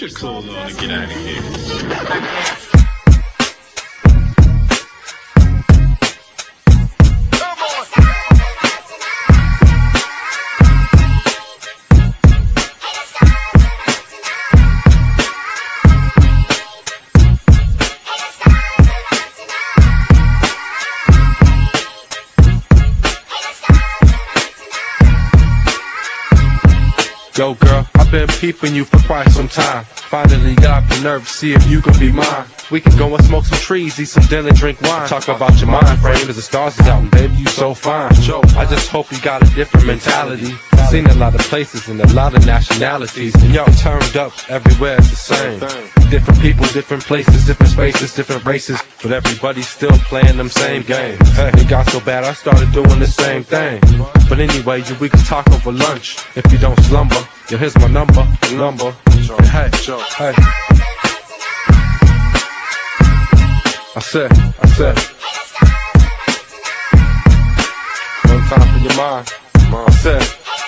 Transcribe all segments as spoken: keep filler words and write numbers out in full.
your clothes on and get out of here. Yo girl, I've been peeping you for quite some time. Finally got the nerve to see if you can be mine. We can go and smoke some trees, eat some dinner, drink wine. Talk about your mind frame as the stars is out and baby you so fine. I just hope you got a different mentality. Seen a lot of places and a lot of nationalities, and yo, turned up everywhere it's the same. Different people, different places, different spaces, different races, but everybody's still playing them same games. Hey, it got so bad I started doing the same thing. But anyway, you, we can talk over lunch if you don't slumber. Yo, here's my number, number. Hey, hey. I said, I said. One time for your mind, I said.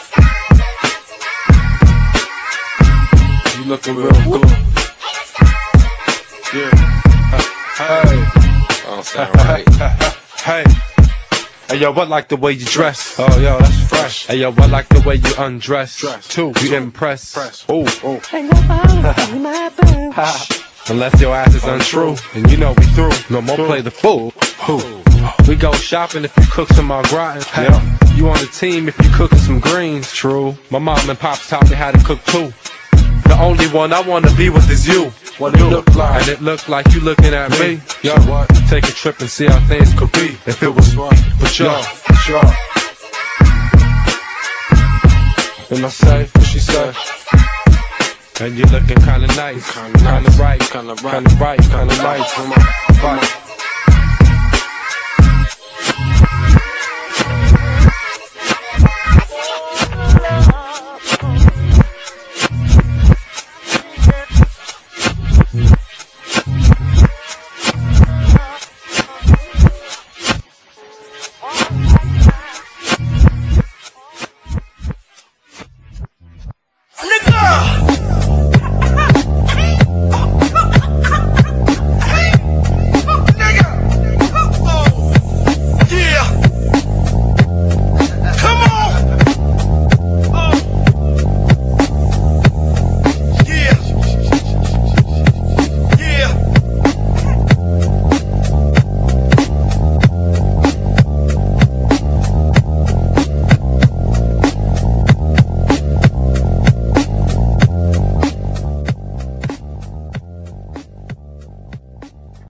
You looking real good. Yeah. Hey. I don't sound right. Hey. Hey yo, I like the way you dress. Oh yo, that's fresh. Hey yo, I like the way you undress. Dress. Too. You impress. Oh, oh. Unless your ass is untrue, and you know we through. No more play the fool. Who? We go shopping if you cook some au gratin. Hey, you on the team if you cooking some greens. True. My mom and pops taught me how to cook too. The only one I wanna be with is you. What it look like? And it look like you looking at me. Yo, take a trip and see how things could be if it was for sure. Sure. And I say what she say. And you looking kinda nice, kinda right, kinda right, kinda right, kinda nice.